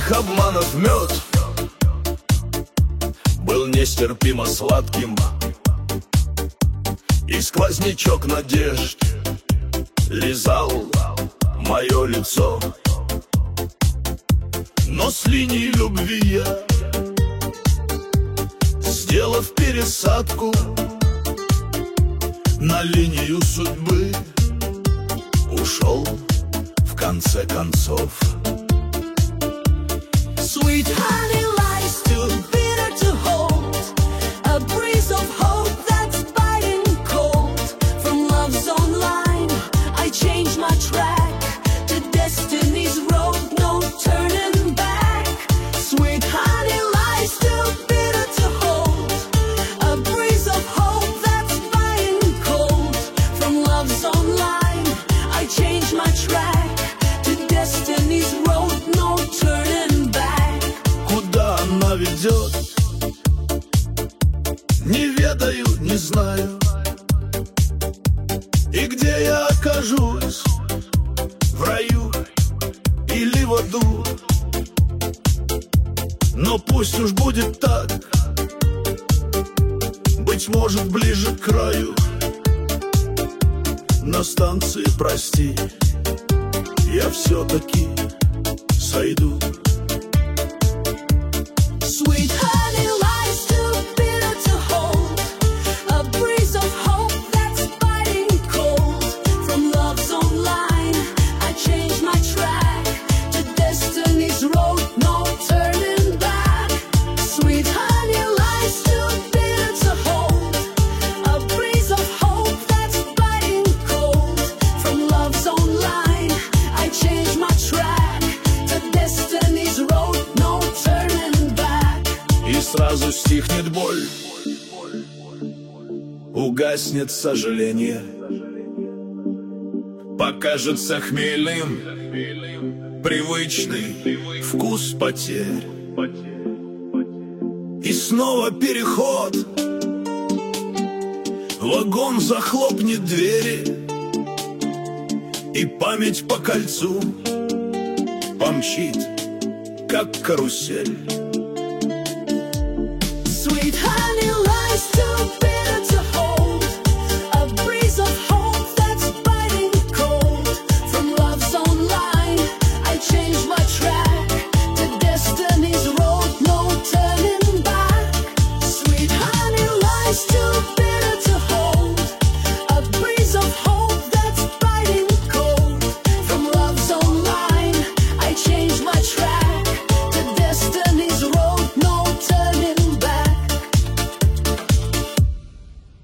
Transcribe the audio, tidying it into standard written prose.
всех обманов мед был нестерпимо сладким, и сквознячок надежд лизал мое лицо. Но с линии любви я, сделав пересадку на линию судьбы, ушел в конце концов. Sweet honey lies too bitter to hold, a breeze of hope that's biting cold. From love's own line, I change my track to destiny's road, no turning back. Sweet honey lies too bitter to hold, a breeze of hope that's biting cold. From love's own line, I change my track to destiny's road, no turning back. Куда она ведет, не ведаю, не знаю. И где я окажусь, в раю или в аду. Но пусть уж будет так, быть может, ближе к краю. На станции, прости, я все-таки сойду. Sweet honey lies too bitter to hold, a breeze of hope that's biting cold. From love's own line, I change my track to destiny's road, no turning back. Sweet honey lies too bitter to hold, a breeze of hope that's biting cold. From love's own line, I change my track to destiny's road, no turning back. И сразу стихнет боль, угаснет сожаление, покажется хмельным привычный вкус потерь. И снова переход, вагон захлопнет двери, и память по кольцу помчит, как карусель. Sweet honey lies too bitter to